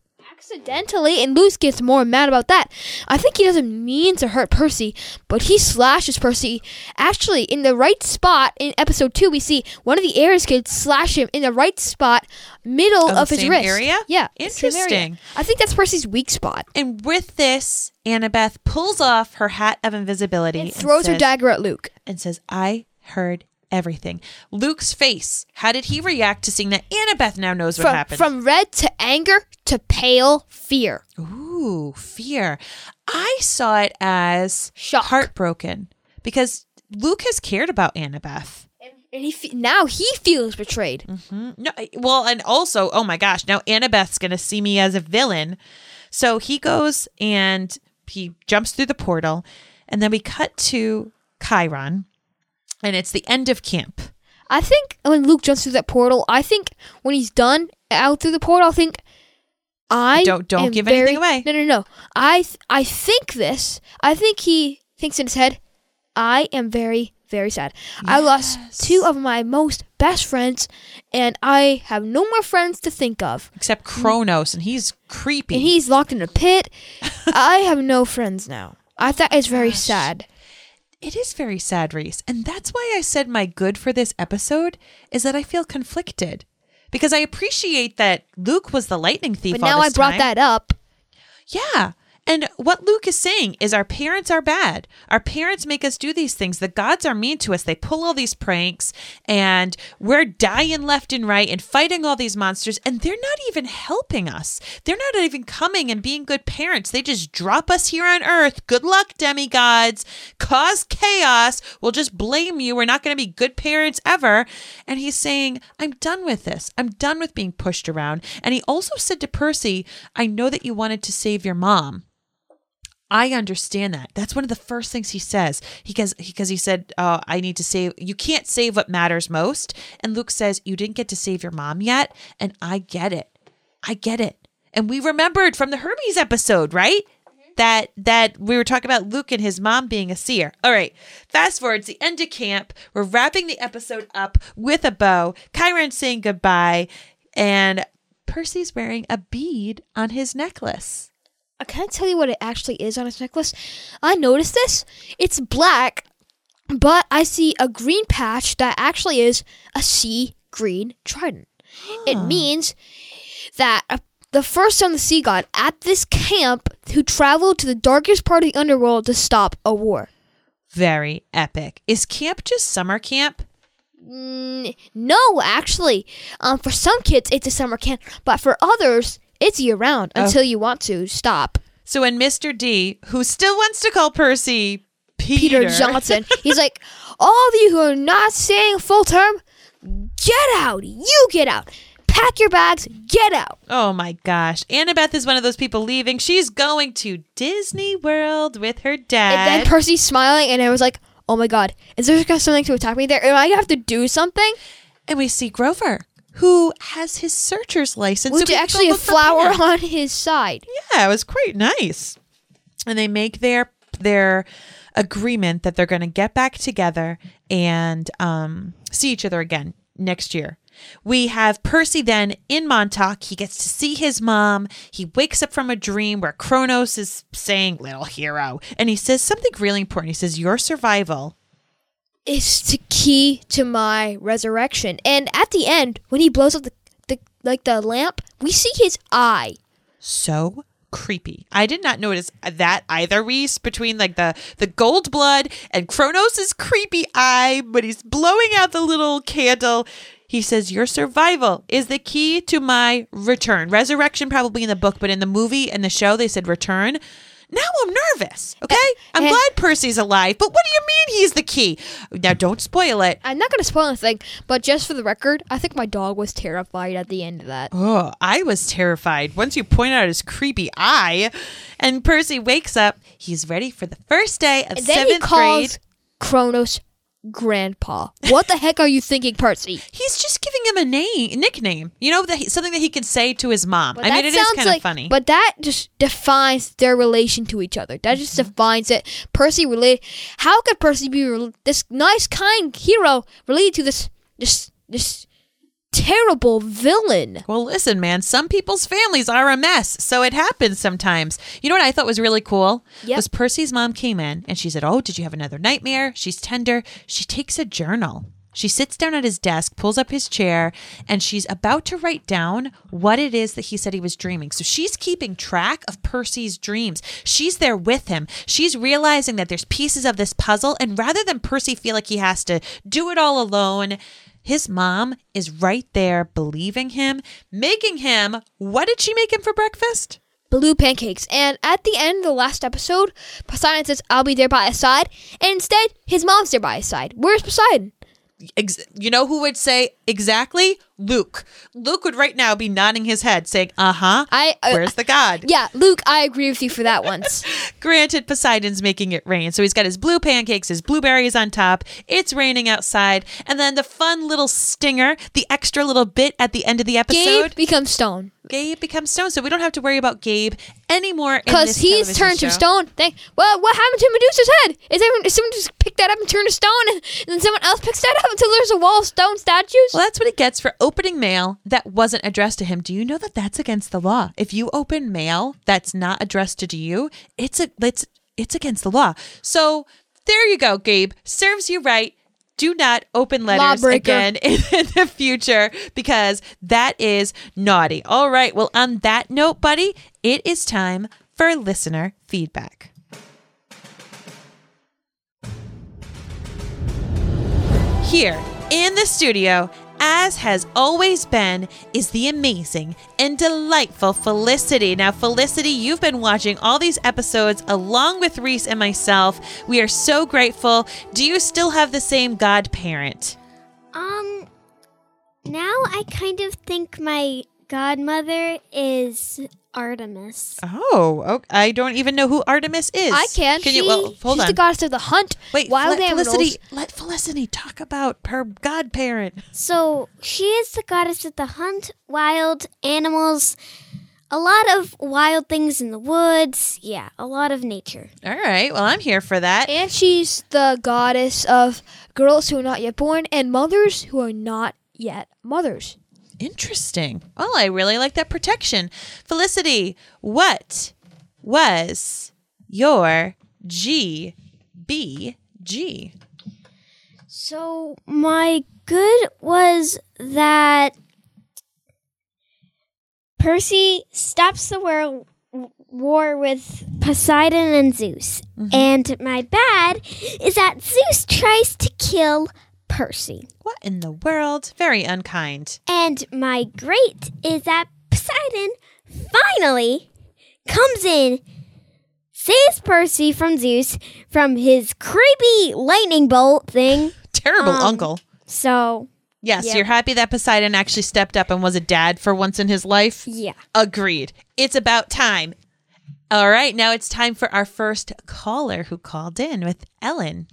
accidentally, and Luke gets more mad about that. I think he doesn't mean to hurt Percy, but he slashes Percy. Actually, in the right spot in episode 2, we see one of the Ayers kids slash him in the right spot, middle of his same wrist. area? Yeah, same area. Interesting. I think that's Percy's weak spot. And with this, Annabeth pulls off her hat of invisibility And throws her says- dagger at Luke. and says, I heard everything. Luke's face, how did he react to seeing that Annabeth now knows what happened? From red to anger to pale fear. Ooh, fear. I saw it as Shock. heartbroken because Luke has cared about Annabeth. And now he feels betrayed. No, well, and also, oh my gosh, now Annabeth's going to see me as a villain. So he goes and he jumps through the portal, and then we cut to Chiron, and it's the end of camp. I think when Luke jumps through that portal, I think when he's done out through the portal, I think Don't give anything away. No. I think this. I think he thinks in his head, I am very, very sad. I lost 2 of my most best friends, and I have no more friends to think of. Except Kronos, and he's creepy. And he's locked in a pit. I have no friends now. I thought it's very sad. It is very sad, Reese. And that's why I said my good for this episode is that I feel conflicted. Because I appreciate that Luke was the lightning thief But all now I this brought time. that up. Yeah. And what Luke is saying is our parents are bad. Our parents make us do these things. The gods are mean to us. They pull all these pranks and we're dying left and right and fighting all these monsters. And they're not even helping us. They're not even coming and being good parents. They just drop us here on earth. Good luck, demigods. Cause chaos. We'll just blame you. We're not going to be good parents ever. And he's saying, I'm done with this. I'm done with being pushed around. And he also said to Percy, I know that you wanted to save your mom. I understand that. That's one of the first things he says. Because he said, I need to save, you can't save what matters most. And Luke says, you didn't get to save your mom yet. And I get it. I get it. And we remembered from the Hermes episode, right? That we were talking about Luke and his mom being a seer. All right. Fast forward. It's the end of camp. We're wrapping the episode up with a bow. Chiron's saying goodbye. And Percy's wearing a bead on his necklace. I can't tell you what it actually is on his necklace. I noticed this. It's black, but I see a green patch that actually is a sea green trident. It means that the first son of the sea god at this camp who traveled to the darkest part of the underworld to stop a war. Very epic. Is camp just summer camp? No, actually. For some kids, it's a summer camp, but for others, it's year-round until you want to stop. So when Mr. D, who still wants to call Percy Peter Johnson, he's like, all of you who are not staying full term, get out. You get out. Pack your bags. Get out. Oh my gosh. Annabeth is one of those people leaving. She's going to Disney World with her dad. And then Percy's smiling, and I was like, oh my God, is there something to attack me there? Am I going to have to do something? And we see Grover, who has his searcher's license. Which so actually a flower on his side. Yeah, it was quite nice. And they make their agreement that they're going to get back together and see each other again next year. We have Percy then in Montauk. He gets to see his mom. He wakes up from a dream where Kronos is saying, little hero. And he says something really important. He says, your survival is the key to my resurrection. And at the end, when he blows up the lamp, we see his eye. So creepy. I did not notice that either, Reese, between like the gold blood and Kronos' creepy eye, but he's blowing out the little candle. He says, your survival is the key to my return. Resurrection probably in the book, but in the movie and the show, they said return. Now I'm nervous, okay? I'm glad Percy's alive, but what do you mean he's the key? Now, don't spoil it. I'm not going to spoil anything, but just for the record, I think my dog was terrified at the end of that. Oh, I was terrified. Once you point out his creepy eye, and Percy wakes up, he's ready for the first day of and then 7th he calls grade. Kronos Grandpa. What the heck are you thinking, Percy? He's just giving him a nickname. You know, something that he can say to his mom. But I mean, it is kind of funny. But that just defines their relation to each other. That just defines it. Percy related. How could Percy be this nice, kind hero related to this terrible villain. Well, listen, man, some people's families are a mess, so it happens sometimes. You know what I thought was really cool? Yep. Was Percy's mom came in and she said, "Oh, did you have another nightmare?" She's tender. She takes a journal. She sits down at his desk, pulls up his chair, and she's about to write down what it is that he said he was dreaming. So she's keeping track of Percy's dreams. She's there with him. She's realizing that there's pieces of this puzzle, and rather than Percy feel like he has to do it all alone, his mom is right there believing him, making him, what did she make him for breakfast? Blue pancakes. And at the end of the last episode, Poseidon says, "I'll be there by his side." And instead, his mom's there by his side. Where's Poseidon? You know who would say exactly? Luke. Luke would right now be nodding his head saying, where's the god? Yeah, Luke, I agree with you for that once. Granted, Poseidon's making it rain. So he's got his blue pancakes, his blueberries on top. It's raining outside. And then the fun little stinger, the extra little bit at the end of the episode. Gabe becomes stone. Gabe becomes stone. So we don't have to worry about Gabe anymore. Because he's turned to stone. Well, what happened to Medusa's head? Is someone just pick that up and turn to stone, and then someone else picks that up until there's a wall of stone statues? Well, that's what he gets for opening mail that wasn't addressed to him. Do you know that that's against the law? If you open mail that's not addressed to you, it's against the law. So there you go, Gabe. Serves you right. Do not open letters again in the future, because that is naughty. All right. Well, on that note, buddy, it is time for listener feedback. Here in the studio, as has always been, is the amazing and delightful Felicity. Now, Felicity, you've been watching all these episodes along with Reese and myself. We are so grateful. Do you still have the same godparent? Now I kind of think my godmother is Artemis. Oh, I don't even know who Artemis is. I can. Hold on. She's the goddess of the hunt. Wait, wild animals. Let Felicity talk about her godparent. So she is the goddess of the hunt, wild animals, a lot of wild things in the woods. Yeah, a lot of nature. All right. Well, I'm here for that. And she's the goddess of girls who are not yet born and mothers who are not yet mothers. Interesting. Well, I really like that protection. Felicity, what was your GBG? So my good was that Percy stops the war with Poseidon and Zeus. Mm-hmm. And my bad is that Zeus tries to kill Percy. What in the world? Very unkind. And my great is that Poseidon finally comes in, saves Percy from Zeus from his creepy lightning bolt thing. Terrible uncle. So, yes, yeah. You're happy that Poseidon actually stepped up and was a dad for once in his life? Yeah. Agreed. It's about time. All right, now it's time for our first caller who called in with Ellen.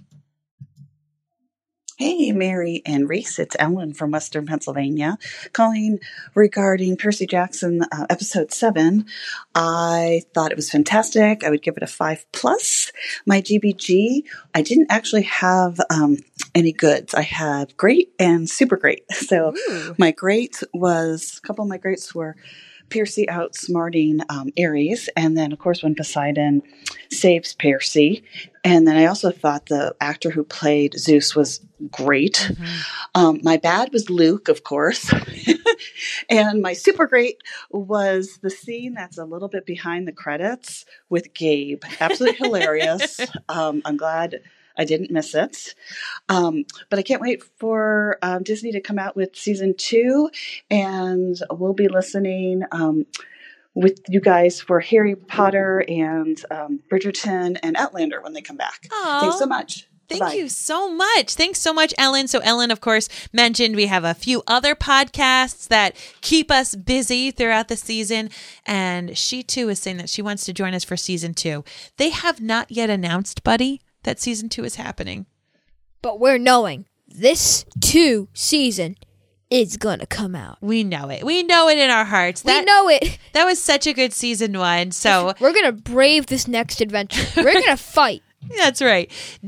Hey, Mary and Reese, it's Ellen from Western Pennsylvania calling regarding Percy Jackson episode 7. I thought it was fantastic. I would give it a 5+. My GBG, I didn't actually have any goods. I have great and super great. So my great was, a couple of my greats were Percy outsmarting Ares, and then, of course, when Poseidon saves Percy. And then I also thought the actor who played Zeus was great. Mm-hmm. My bad was Luke, of course. And my super great was the scene that's a little bit behind the credits with Gabe. Absolutely hilarious. I'm glad I didn't miss it. But I can't wait for Disney to come out with season 2, and we'll be listening with you guys for Harry Potter and Bridgerton and Outlander when they come back. Aww. Thanks so much. Thank you so much. Thanks so much, Ellen. So Ellen, of course, mentioned we have a few other podcasts that keep us busy throughout the season. And she, too, is saying that she wants to join us for season 2. They have not yet announced, buddy, that season 2 is happening. But we're knowing this 2 season is gonna come out. We know it. We know it in our hearts. We know it. That was such a good season 1. So we're gonna brave this next adventure. We're gonna fight. That's right.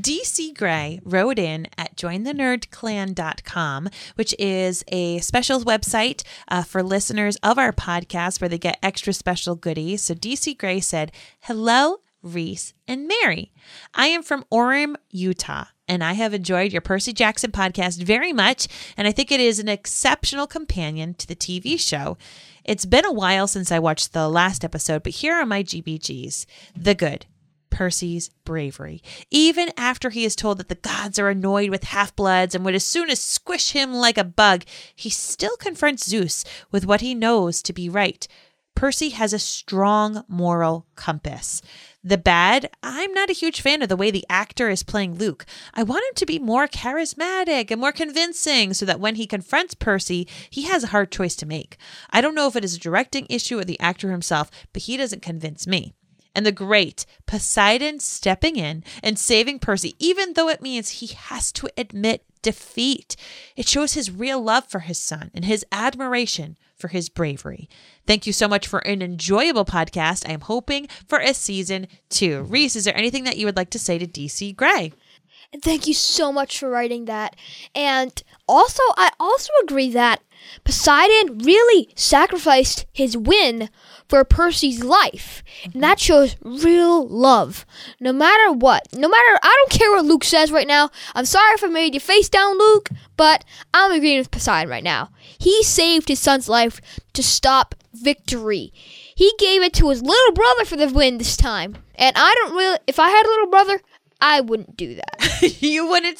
DC Gray wrote in at jointhenerdclan.com, which is a special website for listeners of our podcast where they get extra special goodies. So DC Gray said, "Hello, Reese and Mary. I am from Orem, Utah, and I have enjoyed your Percy Jackson podcast very much, and I think it is an exceptional companion to the TV show. It's been a while since I watched the last episode, but here are my GBGs. The good. Percy's bravery. Even after he is told that the gods are annoyed with half-bloods and would as soon as squish him like a bug, he still confronts Zeus with what he knows to be right. Percy has a strong moral compass. The bad, I'm not a huge fan of the way the actor is playing Luke. I want him to be more charismatic and more convincing so that when he confronts Percy, he has a hard choice to make. I don't know if it is a directing issue or the actor himself, but he doesn't convince me. And the great Poseidon stepping in and saving Percy, even though it means he has to admit defeat. It shows his real love for his son and his admiration for his bravery. Thank you so much for an enjoyable podcast. I am hoping for a season 2. Reese, is there anything that you would like to say to DC Gray? And thank you so much for writing that. And also, I also agree that Poseidon really sacrificed his win for Percy's life. And that shows real love. No matter what. I don't care what Luke says right now. I'm sorry if I made you face down, Luke, but I'm agreeing with Poseidon right now. He saved his son's life to stop victory. He gave it to his little brother for the win this time. And if I had a little brother, I wouldn't do that. You wouldn't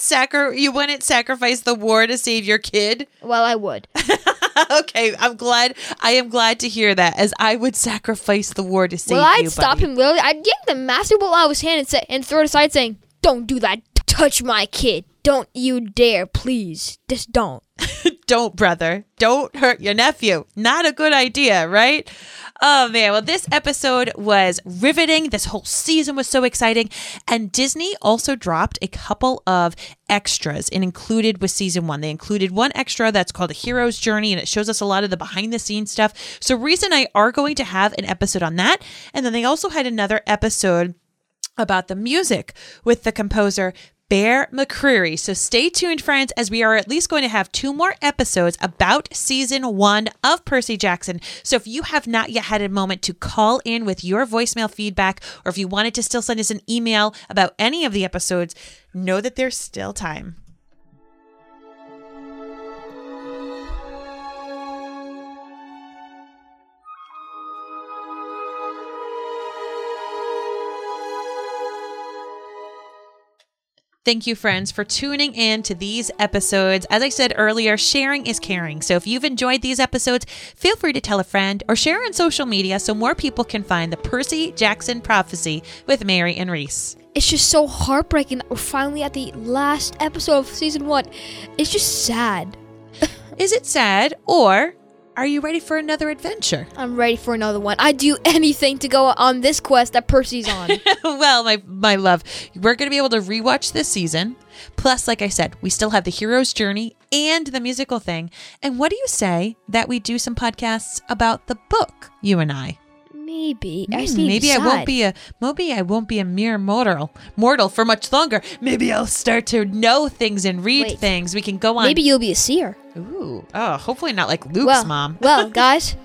sacrifice the war to save your kid? Well, I would. Okay, I am glad to hear that, as I would sacrifice the war to save you, I'd stop him, literally. I'd yank the master bolt out of his hand and throw it aside saying, "Don't do that. Touch my kid. Don't you dare, please. Just don't." Don't, brother. Don't hurt your nephew. Not a good idea, right? Oh, man. Well, this episode was riveting. This whole season was so exciting. And Disney also dropped a couple of extras and included with season 1. They included one extra that's called A Hero's Journey, and it shows us a lot of the behind-the-scenes stuff. So Reese and I are going to have an episode on that. And then they also had another episode about the music with the composer Bear McCreary. So stay tuned, friends, as we are at least going to have 2 more episodes about season 1 of Percy Jackson. So if you have not yet had a moment to call in with your voicemail feedback, or if you wanted to still send us an email about any of the episodes, know that there's still time. Thank you, friends, for tuning in to these episodes. As I said earlier, sharing is caring. So if you've enjoyed these episodes, feel free to tell a friend or share on social media so more people can find the Percy Jackson Prophecy with Mary and Reese. It's just so heartbreaking that we're finally at the last episode of season 1. It's just sad. Is it sad, or are you ready for another adventure? I'm ready for another one. I'd do anything to go on this quest that Percy's on. Well, my love, we're going to be able to rewatch this season. Plus, like I said, we still have the hero's journey and the musical thing. And what do you say that we do some podcasts about the book, you and I? Maybe. I just need to maybe decide. I won't be a mere mortal for much longer. Maybe I'll start to know things and read things. We can go on. Maybe you'll be a seer. Ooh. Oh, hopefully not like Luke's mom. Well, guys.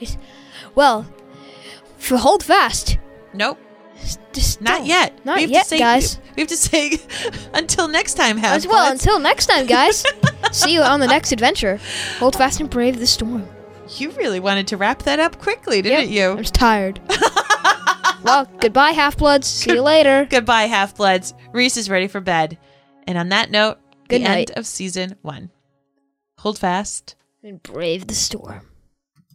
Hold fast. Nope. Just not yet. Not yet, guys. We have to say until next time, until next time, guys. See you on the next adventure. Hold fast and brave the storm. You really wanted to wrap that up quickly, didn't you? I'm just tired. Well, goodbye, Half-Bloods. See you later. Goodbye, Half-Bloods. Reese is ready for bed. And on that note, Good the night. end of season 1. Hold fast and brave the storm.